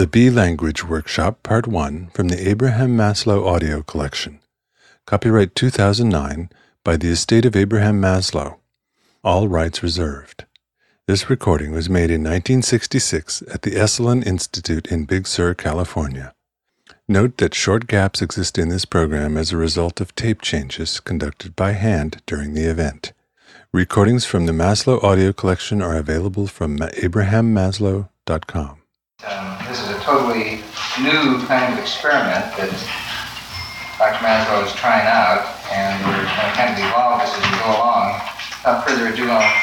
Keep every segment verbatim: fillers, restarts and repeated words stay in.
The B Language Workshop, Part one, from the Abraham Maslow Audio Collection. Copyright two thousand nine by the Estate of Abraham Maslow. All rights reserved. This recording was made in nineteen sixty-six at the Esalen Institute in Big Sur, California. Note that short gaps exist in this program as a result of tape changes conducted by hand during the event. Recordings from the Maslow Audio Collection are available from abraham maslow dot com. Um, this is a totally new kind of experiment that Doctor Maslow is trying out, and we're going to kind of evolve this as we go along. Without further ado, I'll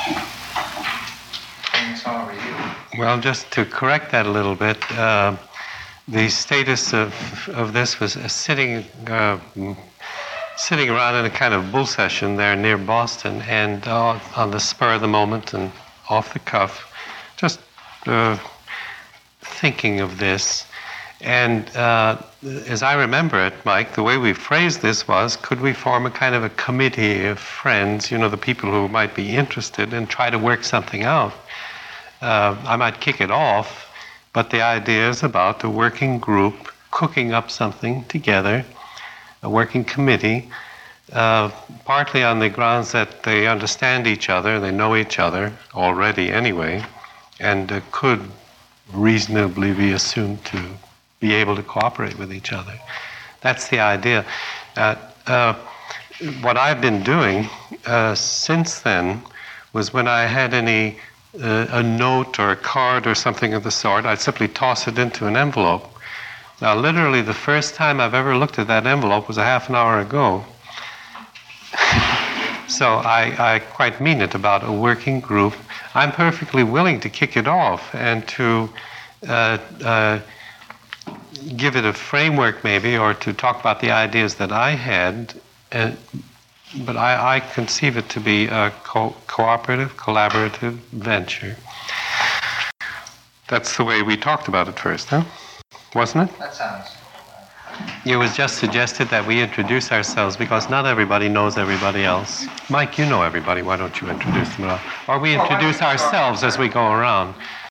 turn this over to you. Well, just to correct that a little bit, uh, the status of of this was uh, sitting uh, sitting around in a kind of bull session there near Boston, and uh, on the spur of the moment and off the cuff, just uh, thinking of this. And uh, as I remember it, Mike, the way we phrased this was, could we form a kind of a committee of friends, you know, the people who might be interested, and try to work something out? Uh, I might kick it off, but the idea is about a working group cooking up something together, a working committee, uh, partly on the grounds that they understand each other, they know each other already anyway, and uh, could reasonably be assumed to be able to cooperate with each other. That's the idea. Uh, uh, what I've been doing uh, since then was when I had any uh, a note or a card or something of the sort, I'd simply toss it into an envelope. Now, literally, the first time I've ever looked at that envelope was a half an hour ago. So I, I quite mean it about a working group. I'm perfectly willing to kick it off and to uh, uh, give it a framework maybe, or to talk about the ideas that I had, uh, but I, I conceive it to be a co- cooperative, collaborative venture. That's the way we talked about it first, huh? Wasn't it? That sounds... It was just suggested that we introduce ourselves because not everybody knows everybody else. Mike, you know everybody. Why don't you introduce them at all? Or we introduce ourselves as we go around.